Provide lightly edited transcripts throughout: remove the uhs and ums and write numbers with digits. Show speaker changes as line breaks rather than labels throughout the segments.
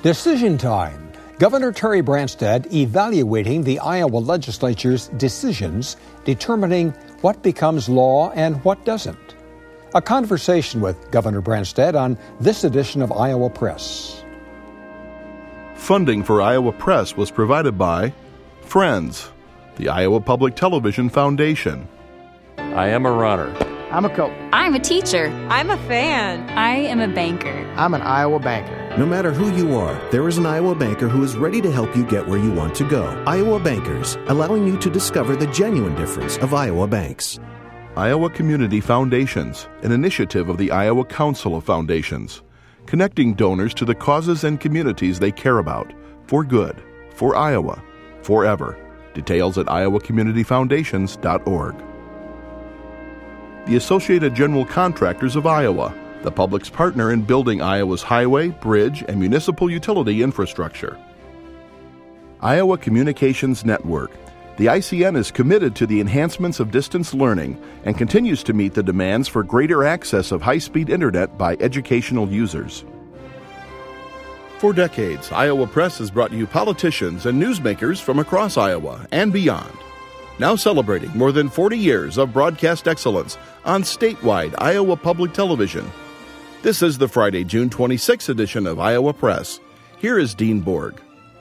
Decision time. Governor Terry Branstad evaluating the Iowa legislature's decisions, determining what becomes law and what doesn't. A conversation with Governor Branstad on this edition of Iowa Press.
Funding for Iowa Press was provided by Friends, the Iowa Public Television Foundation.
I am a runner.
I'm a coach.
I'm a teacher.
I'm a fan.
I am a banker.
I'm an Iowa banker.
No matter who you are, there is an Iowa banker who is ready to help you get where you want to go. Iowa Bankers, allowing you to discover the genuine difference of Iowa banks.
Iowa Community Foundations, an initiative of the Iowa Council of Foundations, connecting donors to the causes and communities they care about, for good, for Iowa, forever. Details at iowacommunityfoundations.org. The Associated General Contractors of Iowa, the public's partner in building Iowa's highway, bridge, and municipal utility infrastructure. Iowa Communications Network. The ICN is committed to the enhancements of distance learning and continues to meet the demands for greater access of high-speed internet by educational users. For decades, Iowa Press has brought you politicians and newsmakers from across Iowa and beyond. Now celebrating more than 40 years of broadcast excellence on statewide Iowa Public Television. This is the Friday, June 26th edition of Iowa Press. Here is Dean Borg.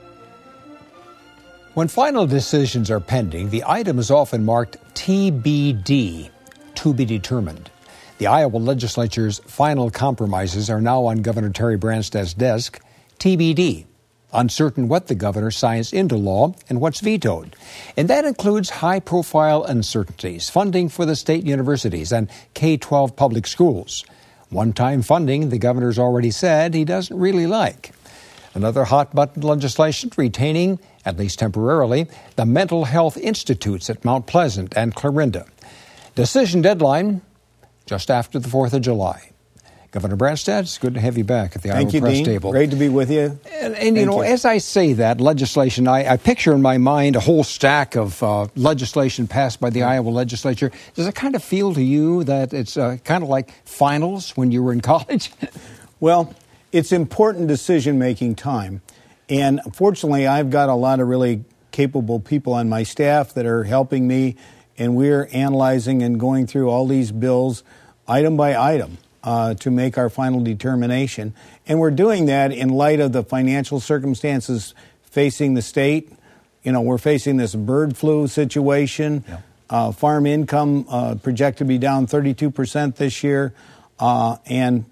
When final decisions are pending, the item is often marked TBD, to be determined. The Iowa legislature's final compromises are now on Governor Terry Branstad's desk, TBD. Uncertain what the governor signs into law and what's vetoed. And that includes high-profile uncertainties, funding for the state universities and K-12 public schools. One-time funding, the governor's already said he doesn't really like. Another hot-button legislation retaining, at least temporarily, the mental health institutes at Mount Pleasant and Clarinda. Decision deadline just after the 4th of July. Governor Branstad, it's good to have you back at the Iowa Press
Dean.
table.
Great to be with you.
And you know, as I say that, legislation, I picture in my mind a whole stack of legislation passed by the Iowa legislature. Does it kind of feel to you that it's kind of like finals when you were in college?
Well, it's important decision-making time. And fortunately, I've got a lot of really capable people on my staff that are helping me, and we're analyzing and going through all these bills item by item. To make our final determination. And we're doing that in light of the financial circumstances facing the state. You know, we're facing this bird flu situation. Yeah. Farm income projected to be down 32% this year. And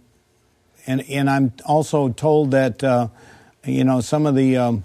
I'm also told that, you know, some of the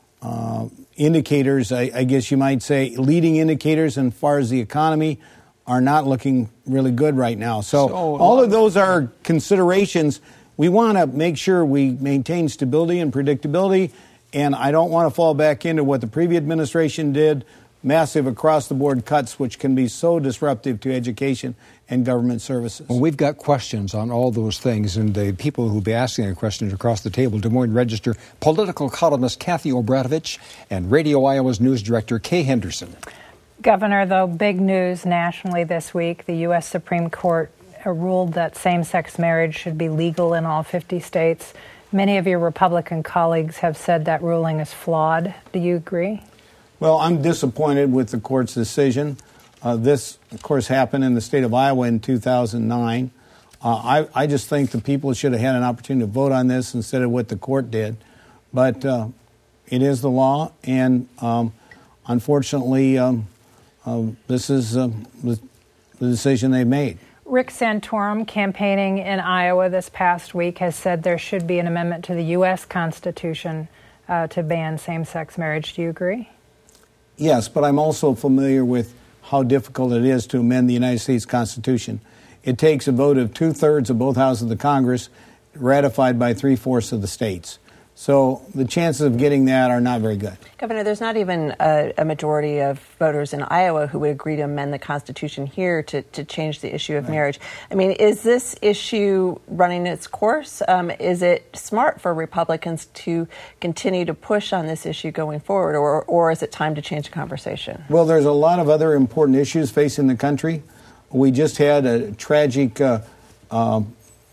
indicators, I guess you might say, leading indicators as far as the economy are not looking really good right now. So all of those are considerations. We want to make sure we maintain stability and predictability, and I don't want to fall back into what the previous administration did, massive across-the-board cuts, which can be so disruptive to education and government services.
Well, we've got questions on all those things, and the people who will be asking the questions across the table, Des Moines Register political columnist Kathy Obradovich and Radio Iowa's news director Kay Henderson.
Governor, though, big news nationally this week. The U.S. Supreme Court ruled that same-sex marriage should be legal in all 50 states. Many of your Republican colleagues have said that ruling is flawed. Do you agree?
Well, I'm disappointed with the court's decision. This, of course, happened in the state of Iowa in 2009. I just think the people should have had an opportunity to vote on this instead of what the court did. But it is the law, and unfortunately, this is the decision they made.
Rick Santorum, campaigning in Iowa this past week, has said there should be an amendment to the U.S. Constitution to ban same-sex marriage. Do you agree?
Yes, but I'm also familiar with how difficult it is to amend the United States Constitution. It takes a vote of 2/3 of both houses of the Congress, ratified by 3/4 of the states. So the chances of getting that are not very good.
Governor, there's not even a majority of voters in Iowa who would agree to amend the Constitution here to change the issue of marriage. I mean, is this issue running its course? Is it smart for Republicans to continue to push on this issue going forward, or is it time to change the conversation?
Well, there's a lot of other important issues facing the country. We just had a tragic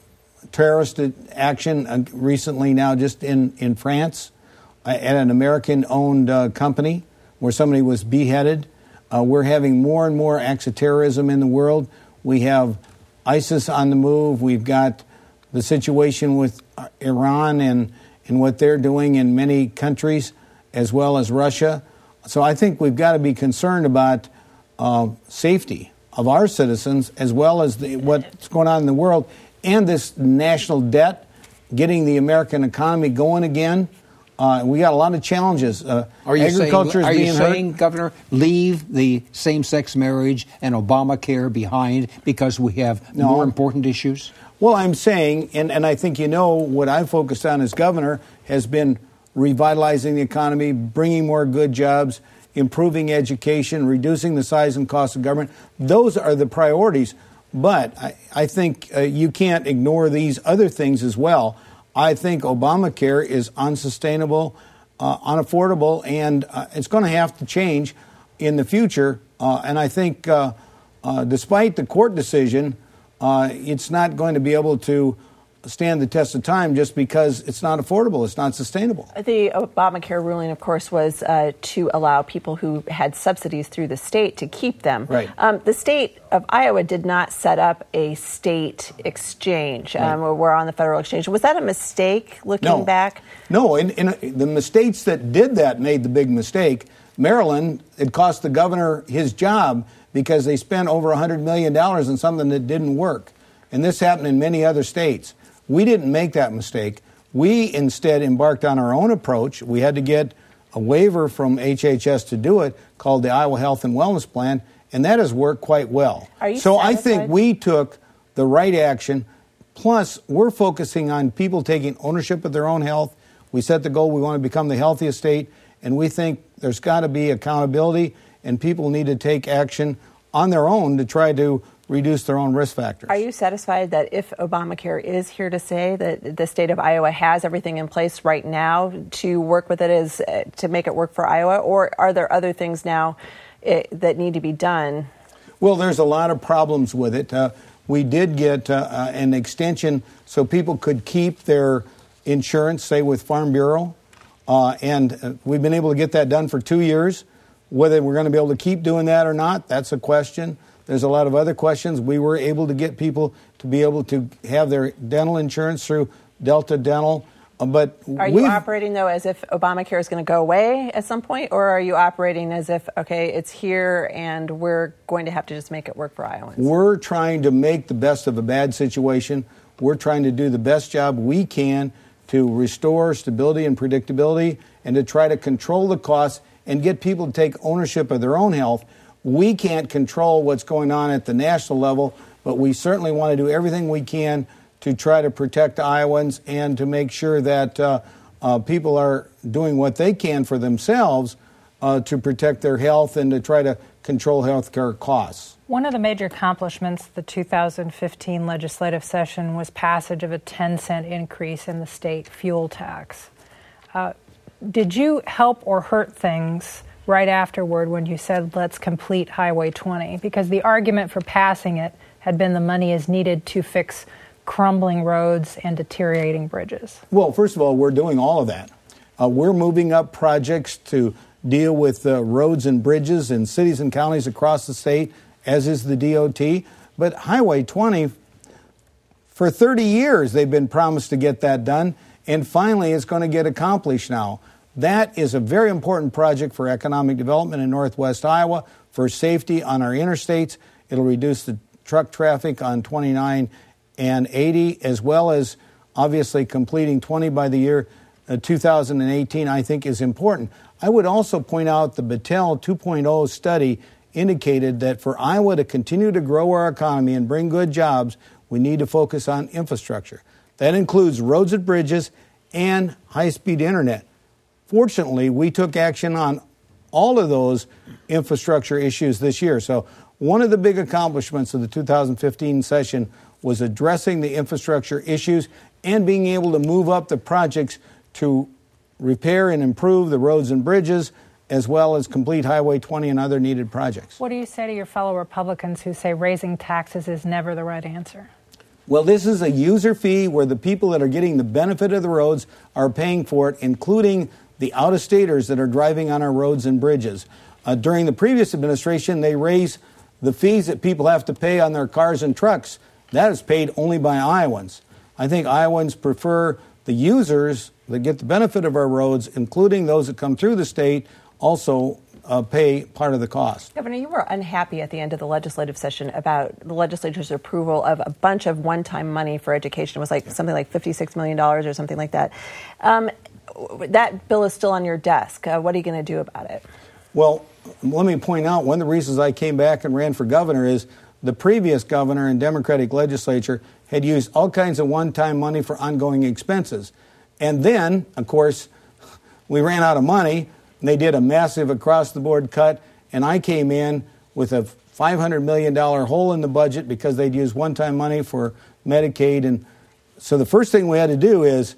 terrorist action recently now just in France at an American-owned company where somebody was beheaded. We're having more and more acts of terrorism in the world. We have ISIS on the move. We've got the situation with Iran and what they're doing in many countries, as well as Russia. So I think we've got to be concerned about safety of our citizens, as well as what's going on in the world, and this national debt, getting the American economy going again. We got a lot of challenges.
Are you saying, Governor, leave the same-sex marriage and Obamacare behind because we have more important issues?
Well, I'm saying, and I think what I've focused on as governor has been revitalizing the economy, bringing more good jobs, improving education, reducing the size and cost of government. Those are the priorities. But I think you can't ignore these other things as well. I think Obamacare is unsustainable, unaffordable, and it's going to have to change in the future. And I think despite the court decision, it's not going to be able to stand the test of time just because it's not affordable, it's not sustainable.
The Obamacare ruling, of course, was to allow people who had subsidies through the state to keep them.
Right.
The state of Iowa did not set up a state exchange.
Right.
We're on the federal exchange. Was that a mistake looking back?
No, and the states that did that made the big mistake. Maryland, it cost the governor his job because they spent over $100 million on something that didn't work. And this happened in many other states. We didn't make that mistake. We instead embarked on our own approach. We had to get a waiver from HHS to do it, called the Iowa Health and Wellness Plan, and that has worked quite well.
Are you
so
satisfied?
I think we took the right action. Plus, we're focusing on people taking ownership of their own health. We set the goal, we want to become the healthiest state, and we think there's got to be accountability, and people need to take action on their own to try to reduce their own risk factors.
Are you satisfied that if Obamacare is here to stay, that the state of Iowa has everything in place right now to work with it, to make it work for Iowa, or are there other things now that need to be done?
Well, there's a lot of problems with it. We did get an extension so people could keep their insurance, say with Farm Bureau, and we've been able to get that done for 2 years. Whether we're going to be able to keep doing that or not, that's a question. There's a lot of other questions. We were able to get people to be able to have their dental insurance through Delta Dental. But
are you operating, though, as if Obamacare is going to go away at some point? Or are you operating as if, okay, it's here and we're going to have to just make it work for Iowans?
We're trying to make the best of a bad situation. We're trying to do the best job we can to restore stability and predictability and to try to control the costs and get people to take ownership of their own health. We can't control what's going on at the national level, but we certainly want to do everything we can to try to protect Iowans and to make sure that people are doing what they can for themselves to protect their health and to try to control health care costs.
One of the major accomplishments of the 2015 legislative session was passage of a 10-cent increase in the state fuel tax. Did you help or hurt things right afterward when you said, let's complete Highway 20? Because the argument for passing it had been the money is needed to fix crumbling roads and deteriorating bridges.
Well, first of all, we're doing all of that. We're moving up projects to deal with roads and bridges in cities and counties across the state, as is the DOT. But Highway 20, for 30 years, they've been promised to get that done, and finally it's going to get accomplished now. That is a very important project for economic development in northwest Iowa, for safety on our interstates. It'll reduce the truck traffic on 29 and 80, as well as obviously completing 20 by the year 2018, I think is important. I would also point out the Battelle 2.0 study indicated that for Iowa to continue to grow our economy and bring good jobs, we need to focus on infrastructure. That includes roads and bridges and high-speed internet. Fortunately, we took action on all of those infrastructure issues this year. So one of the big accomplishments of the 2015 session was addressing the infrastructure issues and being able to move up the projects to repair and improve the roads and bridges, as well as complete Highway 20 and other needed projects.
What do you say to your fellow Republicans who say raising taxes is never the right answer?
Well, this is a user fee where the people that are getting the benefit of the roads are paying for it, including the out-of-staters that are driving on our roads and bridges. During the previous administration, they raised the fees that people have to pay on their cars and trucks. That is paid only by Iowans. I think Iowans prefer the users that get the benefit of our roads, including those that come through the state, also pay part of the cost.
Governor, you were unhappy at the end of the legislative session about the legislature's approval of a bunch of one-time money for education. It was like something like $56 million or something like that. That bill is still on your desk. What are you going to do about it?
Well, let me point out one of the reasons I came back and ran for governor is the previous governor and Democratic legislature had used all kinds of one-time money for ongoing expenses. And then, of course, we ran out of money. And they did a massive across-the-board cut, and I came in with a $500 million hole in the budget because they'd used one-time money for Medicaid. And so the first thing we had to do is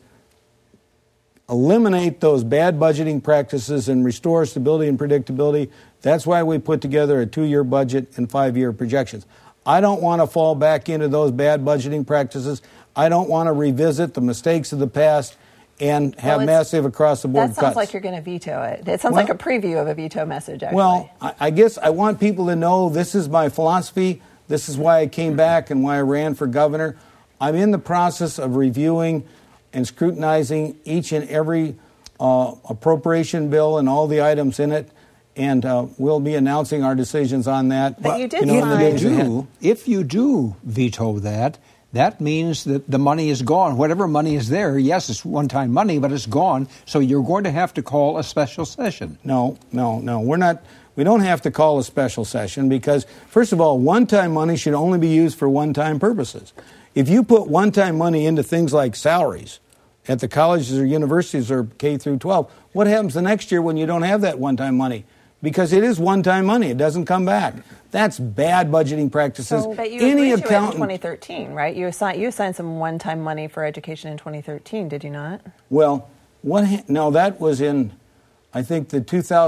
eliminate those bad budgeting practices and restore stability and predictability. That's why we put together a 2-year budget and 5-year projections. I don't want to fall back into those bad budgeting practices. I don't want to revisit the mistakes of the past and have massive across-the-board cuts.
That sounds like you're going to veto it. It sounds like a preview of a veto message, actually.
Well, I guess I want people to know this is my philosophy. This is why I came back and why I ran for governor. I'm in the process of reviewing and scrutinizing each and every appropriation bill and all the items in it, and we'll be announcing our decisions on that.
But you did sign.
If you do veto that, that means that the money is gone. Whatever money is there, yes, it's one-time money, but it's gone. So you're going to have to call a special session.
No. We're not. We don't have to call a special session because, first of all, one-time money should only be used for one-time purposes. If you put one-time money into things like salaries at the colleges or universities or K through 12, what happens the next year when you don't have that one-time money? Because it is one-time money. It doesn't come back. That's bad budgeting practices.
But you agreed to it in 2013, right? You assigned some one-time money for education in 2013, did you not?
Well, no, that was in, I think, the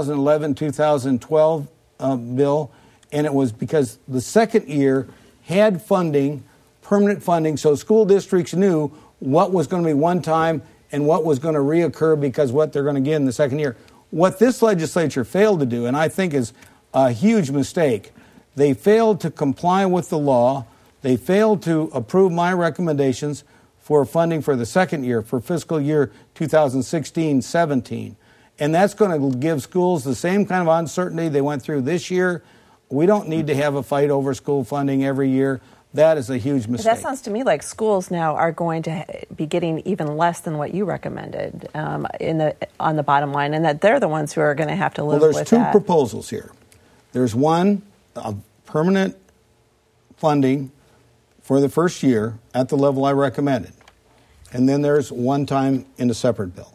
2011-2012 bill, and it was because the second year had funding, permanent funding, so school districts knew what was going to be one-time and what was going to reoccur because what they're going to get in the second year. What this legislature failed to do, and I think is a huge mistake, they failed to comply with the law. They failed to approve my recommendations for funding for the second year, for fiscal year 2016-17. And that's going to give schools the same kind of uncertainty they went through this year. We don't need to have a fight over school funding every year. That is a huge mistake.
That sounds to me like schools now are going to be getting even less than what you recommended on the bottom line, and that they're the ones who are going to have to live with that.
Well, there's two proposals here. There's one, permanent funding for the first year at the level I recommended. And then there's one time in a separate bill.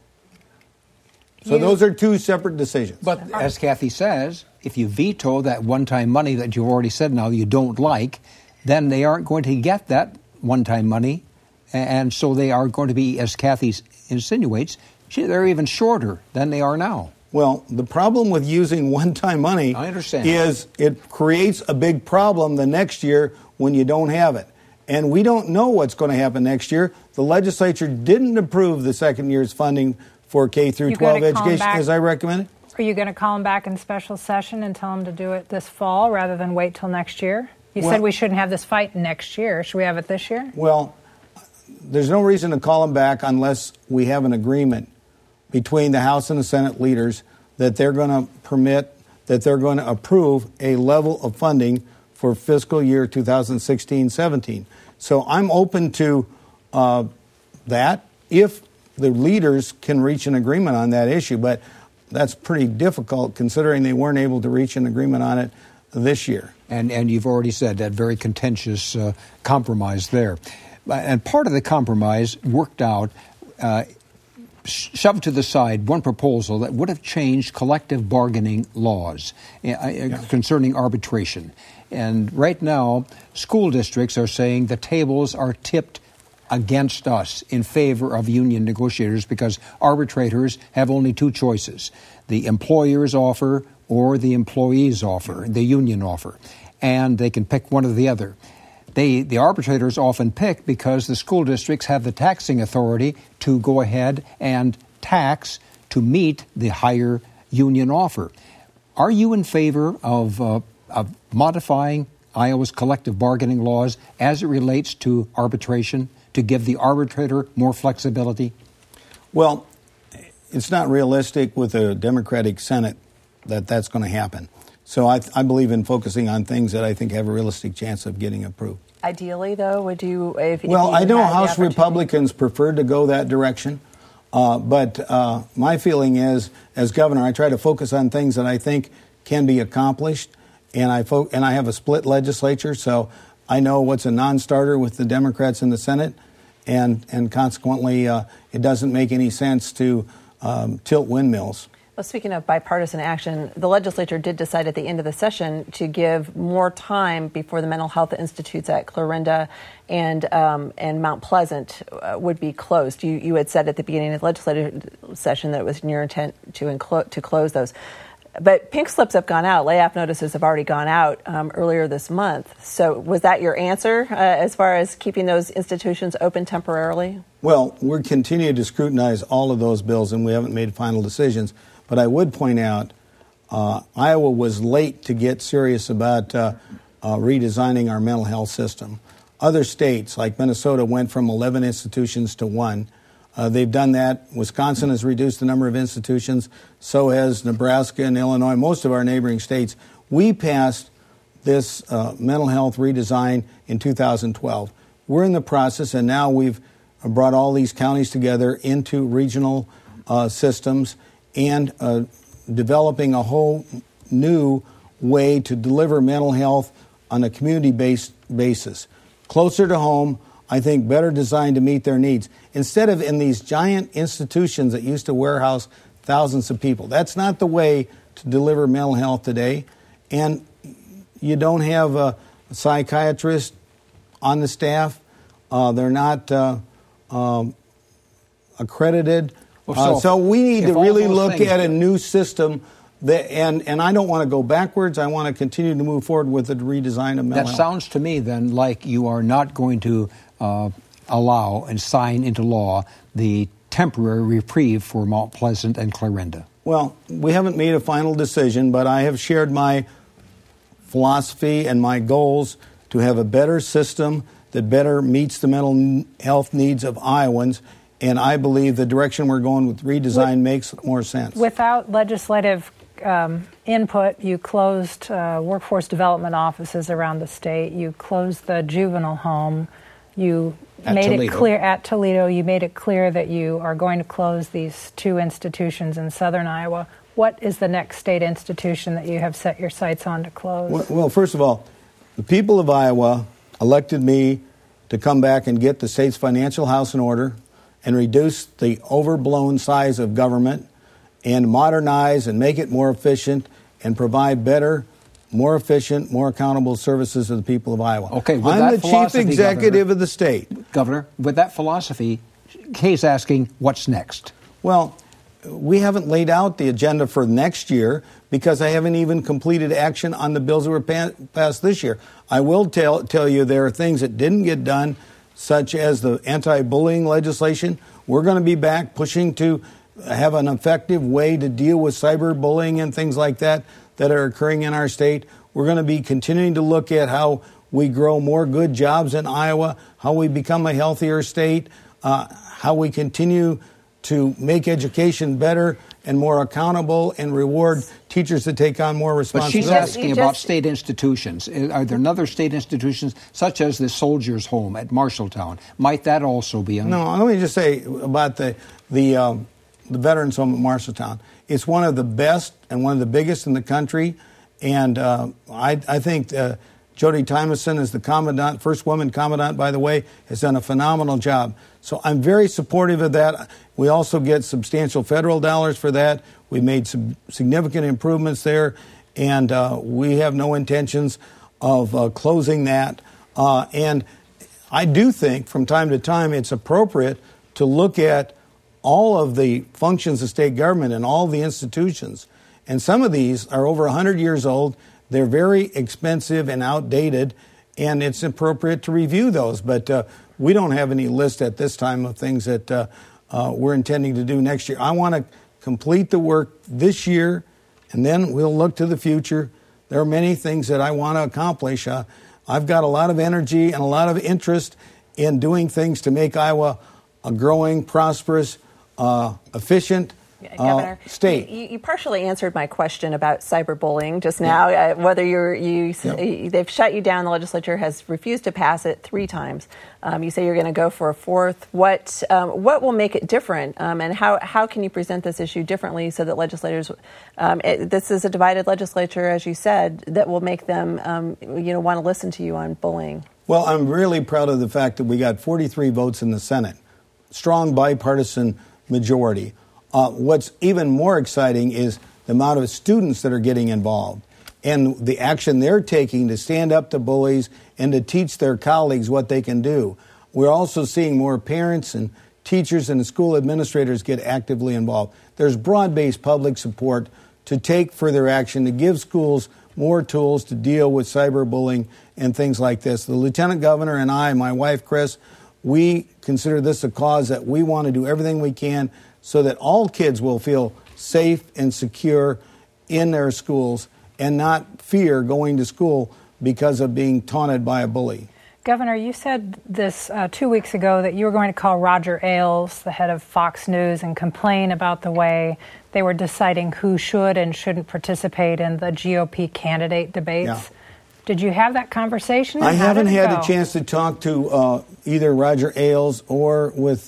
So those are two separate decisions.
But as Kathy says, if you veto that one-time money that you've already said now you don't like, then they aren't going to get that one-time money. And so they are going to be, as Kathy insinuates, they're even shorter than they are now.
Well, the problem with using one-time money is it creates a big problem the next year when you don't have it. And we don't know what's going to happen next year. The legislature didn't approve the second year's funding for K through 12 education as I recommended.
Are you going to call them back in special session and tell them to do it this fall rather than wait till next year? You said we shouldn't have this fight next year. Should we have it this year?
Well, there's no reason to call them back unless we have an agreement between the House and the Senate leaders that they're going to permit, that they're going to approve a level of funding for fiscal year 2016-17. So I'm open to that if the leaders can reach an agreement on that issue. But that's pretty difficult considering they weren't able to reach an agreement on it this year.
And you've already said that very contentious compromise there. And part of the compromise worked out, shoved to the side one proposal that would have changed collective bargaining laws concerning arbitration. And right now, school districts are saying the tables are tipped against us in favor of union negotiators because arbitrators have only two choices: the employer's offer or the employee's offer, the union offer. And they can pick one or the other. the arbitrators often pick because the school districts have the taxing authority to go ahead and tax to meet the higher union offer. Are you in favor of modifying Iowa's collective bargaining laws as it relates to arbitration to give the arbitrator more flexibility?
Well, it's not realistic with a Democratic Senate that that's going to happen. So I believe in focusing on things that I think have a realistic chance of getting approved.
Ideally, though, would you?
Well, I know House Republicans prefer to go that direction, but my feeling is, as governor, I try to focus on things that I think can be accomplished, and I have a split legislature, so I know what's a non-starter with the Democrats in the Senate, and consequently, it doesn't make any sense to tilt windmills.
Well, speaking of bipartisan action, the legislature did decide at the end of the session to give more time before the mental health institutes at Clarinda and Mount Pleasant would be closed. You had said at the beginning of the legislative session that it was in your intent to close those. But pink slips have gone out. Layoff notices have already gone out earlier this month. So was that your answer as far as keeping those institutions open temporarily?
Well, we're continuing to scrutinize all of those bills, and we haven't made final decisions. But I would point out Iowa was late to get serious about redesigning our mental health system. Other states, like Minnesota, went from 11 institutions to 1. They've done that. Wisconsin has reduced the number of institutions. So has Nebraska and Illinois, most of our neighboring states. We passed this mental health redesign in 2012. We're in the process, and now we've brought all these counties together into regional systems and developing a whole new way to deliver mental health on a community-based basis. Closer to home, I think better designed to meet their needs. Instead of in these giant institutions that used to warehouse thousands of people. That's not the way to deliver mental health today. And you don't have a psychiatrist on the staff. They're not accredited. So we need to really look at a new system, and I don't want to go backwards. I want to continue to move forward with the redesign of mental health.
That sounds to me then like you are not going to allow and sign into law the temporary reprieve for Mount Pleasant and Clarinda.
Well, we haven't made a final decision, but I have shared my philosophy and my goals to have a better system that better meets the mental health needs of Iowans. And I believe the direction we're going with redesign makes more sense.
Without legislative input, you closed workforce development offices around the state. You closed the juvenile home. You made it clear at Toledo. You made it clear that you are going to close these 2 institutions in southern Iowa. What is the next state institution that you have set your sights on to close?
Well, first of all, the people of Iowa elected me to come back and get the state's financial house in order and reduce the overblown size of government and modernize and make it more efficient and provide better, more efficient, more accountable services to the people of Iowa.
Okay,
I'm the chief executive of the state.
Governor, with that philosophy, Kay's asking, what's next?
Well, we haven't laid out the agenda for next year because I haven't even completed action on the bills that were passed this year. I will tell you there are things that didn't get done, such as the anti-bullying legislation. We're going to be back pushing to have an effective way to deal with cyberbullying and things like that are occurring in our state. We're going to be continuing to look at how we grow more good jobs in Iowa, how we become a healthier state, how we continue to make education better and more accountable and reward teachers that take on more responsibility.
But she's asking about state institutions. Are there other state institutions, such as the Soldiers' Home at Marshalltown? Might that also be?
No, let me just say about the Veterans Home at Marshalltown. It's one of the best and one of the biggest in the country, and I think Jody Tymason is the commandant, first woman commandant, by the way, has done a phenomenal job. So I'm very supportive of that. We also get substantial federal dollars for that. We made some significant improvements there, and we have no intentions of closing that. And I do think from time to time it's appropriate to look at all of the functions of state government and all the institutions. And some of these are over 100 years old. They're very expensive and outdated, and it's appropriate to review those. But we don't have any list at this time of things that we're intending to do next year. I want to complete the work this year, and then we'll look to the future. There are many things that I want to accomplish. I've got a lot of energy and a lot of interest in doing things to make Iowa a growing, prosperous, efficient
Governor,
state.
You partially answered my question about cyberbullying just now. Whether they've shut you down, the legislature has refused to pass it 3 times. You say you're going to go for a 4th. What will make it different, and how can you present this issue differently so that legislators? This is a divided legislature, as you said, that will make them want to listen to you on bullying. Well,
I'm really proud of the fact that we got 43 votes in the Senate, strong bipartisan majority. What's even more exciting is the amount of students that are getting involved and the action they're taking to stand up to bullies and to teach their colleagues what they can do. We're also seeing more parents and teachers and school administrators get actively involved. There's broad-based public support to take further action, to give schools more tools to deal with cyberbullying and things like this. The Lieutenant Governor and I, my wife, Chris, we consider this a cause that we want to do everything we can so that all kids will feel safe and secure in their schools and not fear going to school because of being taunted by a bully.
Governor, you said this 2 weeks ago that you were going to call Roger Ailes, the head of Fox News, and complain about the way they were deciding who should and shouldn't participate in the GOP candidate debates. Yeah. Did you have that conversation?
I haven't had a chance to talk to either Roger Ailes or with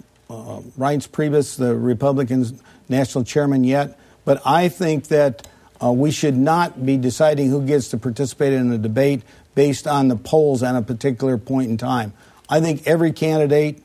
Reince Priebus, the Republicans' national chairman, yet. But I think that we should not be deciding who gets to participate in a debate based on the polls at a particular point in time. I think every candidate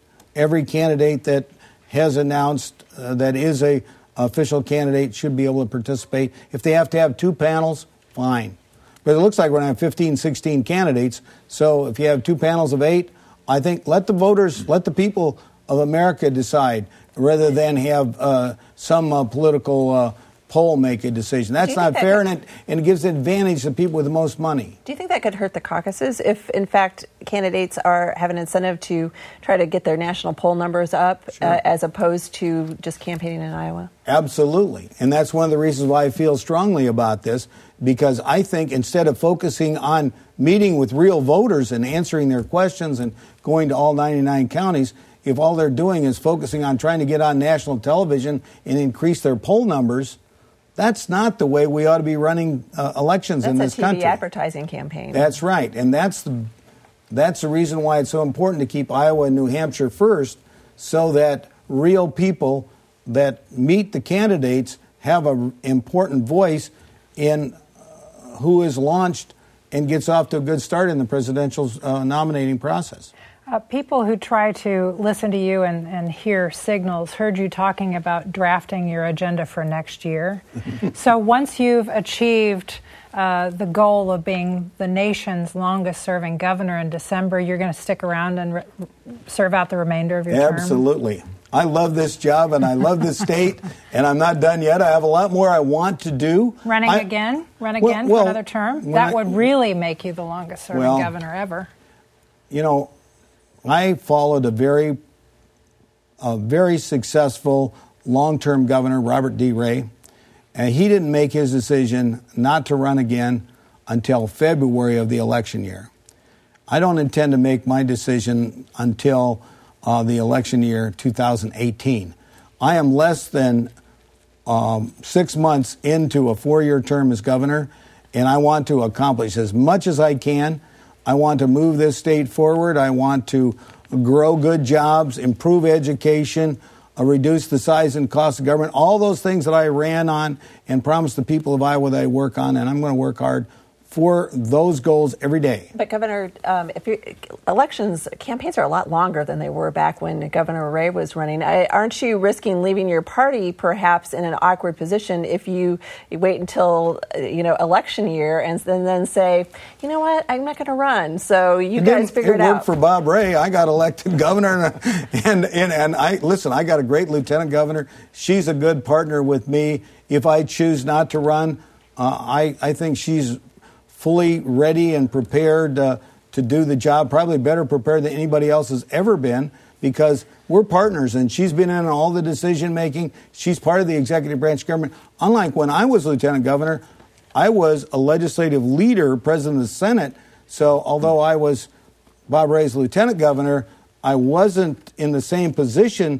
that has announced that is a official candidate should be able to participate. If they have to have 2 panels, fine. But it looks like we're going to have 15, 16 candidates. So if you have 2 panels of 8, I think let the people of America decide rather than have some political poll make a decision. That's not fair, and it gives advantage to people with the most money.
Do you think that could hurt the caucuses if, in fact, candidates have an incentive to try to get their national poll numbers up as opposed to just campaigning in Iowa?
Absolutely. And that's one of the reasons why I feel strongly about this, because I think instead of focusing on meeting with real voters and answering their questions and going to all 99 counties, if all they're doing is focusing on trying to get on national television and increase their poll numbers, that's not the way we ought to be running elections in this country.
That's a TV advertising campaign.
That's right. And that's the reason why it's so important to keep Iowa and New Hampshire first, so that real people that meet the candidates have an important voice in who is launched and gets off to a good start in the presidential nominating process.
People who try to listen to you and hear signals heard you talking about drafting your agenda for next year. So once you've achieved the goal of being the nation's longest-serving governor in December, you're going to stick around and serve out the remainder of your term?
Absolutely. I love this job and I love this state, and I'm not done yet. I have a lot more I want to do.
Run again for another term? That would really make you the longest-serving governor ever.
You know, I followed a very successful long-term governor, Robert D. Ray, and he didn't make his decision not to run again until February of the election year. I don't intend to make my decision until the election year 2018. I am less than 6 months into a 4-year term as governor, and I want to accomplish as much as I can. I want to move this state forward. I want to grow good jobs, improve education, reduce the size and cost of government, all those things that I ran on and promised the people of Iowa that I work on, and I'm going to work hard for those goals every day.
But Governor, campaigns are a lot longer than they were back when Governor Ray was running. Aren't you risking leaving your party perhaps in an awkward position if you wait until election year and then say, you know what, I'm not going to run. So you guys figure it out.
It worked for Bob Ray. I got elected governor, and I got a great lieutenant governor. She's a good partner with me. If I choose not to run, I think she's fully ready and prepared to do the job, probably better prepared than anybody else has ever been, because we're partners, and she's been in all the decision-making. She's part of the executive branch government. Unlike when I was lieutenant governor, I was a legislative leader, president of the Senate. So although I was Bob Ray's lieutenant governor, I wasn't in the same position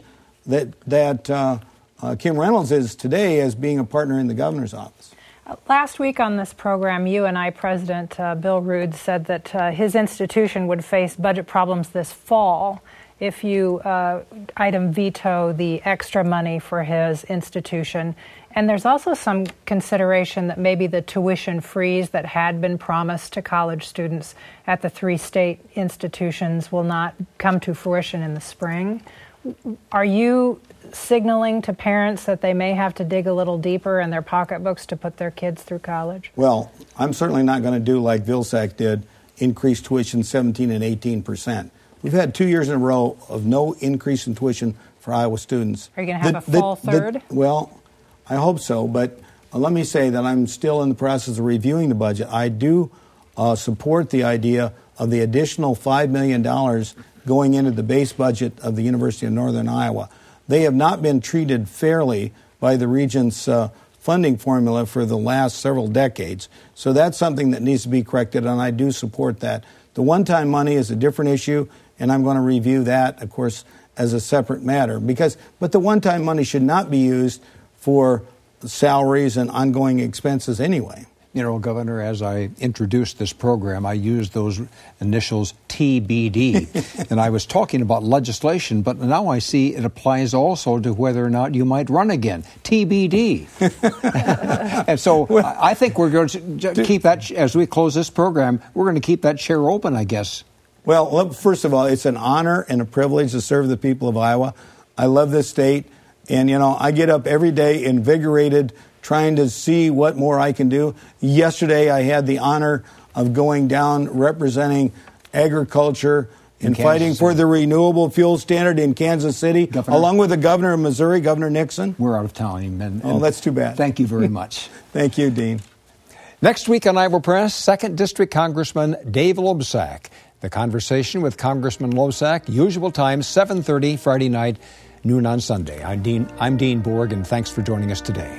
that Kim Reynolds is today as being a partner in the governor's office.
Last week on this program, you and I, President Bill Rood, said that his institution would face budget problems this fall if you item veto the extra money for his institution. And there's also some consideration that maybe the tuition freeze that had been promised to college students at the 3 state institutions will not come to fruition in the spring. Are you signaling to parents that they may have to dig a little deeper in their pocketbooks to put their kids through college?
Well, I'm certainly not going to do like Vilsack did, increase tuition 17 and 18%. We've had 2 years in a row of no increase in tuition for Iowa students.
Are you going to have a full third?
Well, I hope so, but let me say that I'm still in the process of reviewing the budget. I do support the idea of the additional $5 million going into the base budget of the University of Northern Iowa. They have not been treated fairly by the Regent's funding formula for the last several decades. So that's something that needs to be corrected, and I do support that. The one-time money is a different issue, and I'm going to review that, of course, as a separate matter. But the one-time money should not be used for salaries and ongoing expenses anyway.
You know, Governor, as I introduced this program, I used those initials TBD. And I was talking about legislation, but now I see it applies also to whether or not you might run again. TBD. And so I think we're going to keep that, as we close this program, we're going to keep that chair open, I guess.
Well, first of all, it's an honor and a privilege to serve the people of Iowa. I love this state. And, you know, I get up every day invigorated, trying to see what more I can do. Yesterday, I had the honor of going down representing agriculture and fighting for the renewable fuel standard in Kansas City, Governor, along with the governor of Missouri, Governor Nixon.
We're out of time. And
that's too bad.
Thank you very much.
Thank you, Dean.
Next week on Iowa Press, 2nd District Congressman Dave Loebsack. The conversation with Congressman Loebsack, usual time, 7:30 Friday night, noon on Sunday. I'm Dean Borg, and thanks for joining us today.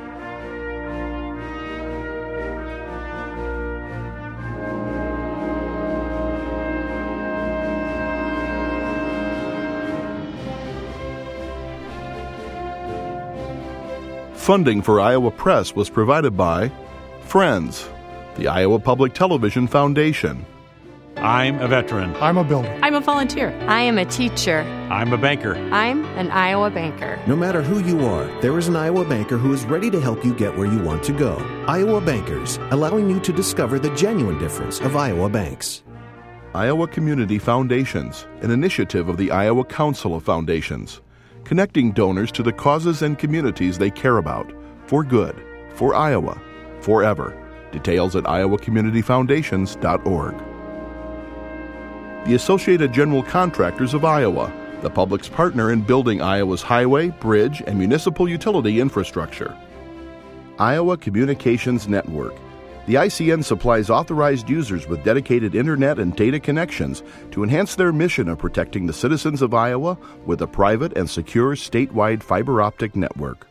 Funding for Iowa Press was provided by Friends, the Iowa Public Television Foundation.
I'm a veteran.
I'm a builder.
I'm a volunteer.
I am a teacher.
I'm a banker.
I'm an Iowa banker.
No matter who you are, there is an Iowa banker who is ready to help you get where you want to go. Iowa Bankers, allowing you to discover the genuine difference of Iowa banks.
Iowa Community Foundations, an initiative of the Iowa Council of Foundations, connecting donors to the causes and communities they care about, for good, for Iowa, forever. Details at iowacommunityfoundations.org. The Associated General Contractors of Iowa, the public's partner in building Iowa's highway, bridge, and municipal utility infrastructure. Iowa Communications Network. The ICN supplies authorized users with dedicated internet and data connections to enhance their mission of protecting the citizens of Iowa with a private and secure statewide fiber optic network.